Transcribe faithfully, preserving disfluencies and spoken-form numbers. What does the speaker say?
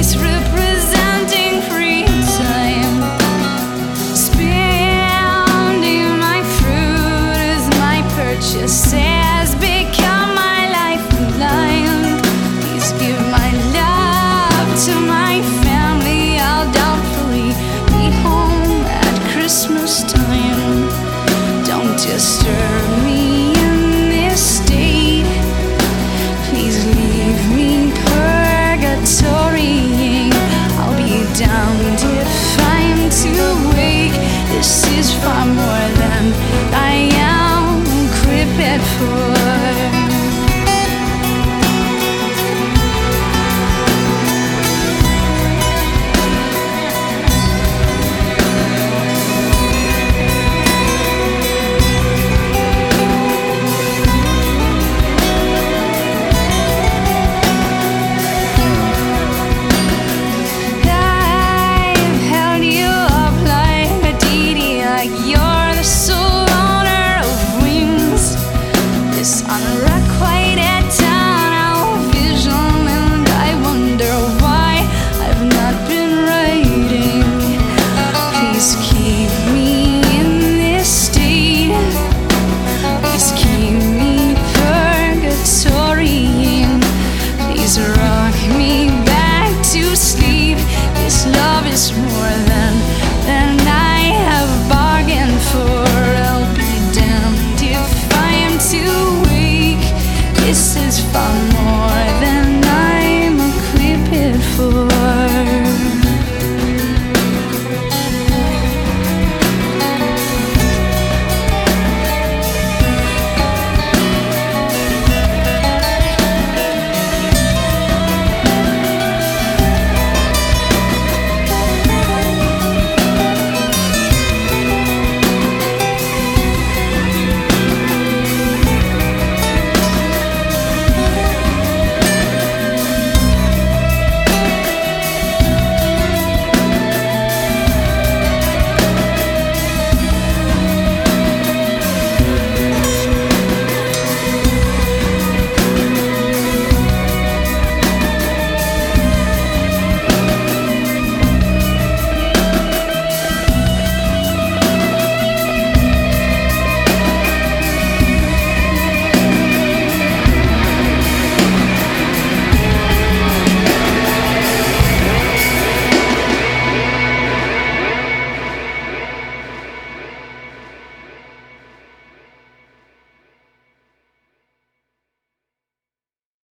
face representing free time. Spending my fruit as my purchase has become my lifeline. Please give my love to my family. I'll doubtfully be home at Christmas time. Don't disturb me in this state. Please leave me purgatorying. I'll be damned if I'm to wake. This is far more than I am equipped for. You're the sole owner of wings. This unrequited tunnel vision, and I wonder why I've not been writing. Please keep me in this state. Please keep me purgatorying. Please rock me back to sleep. This love is more than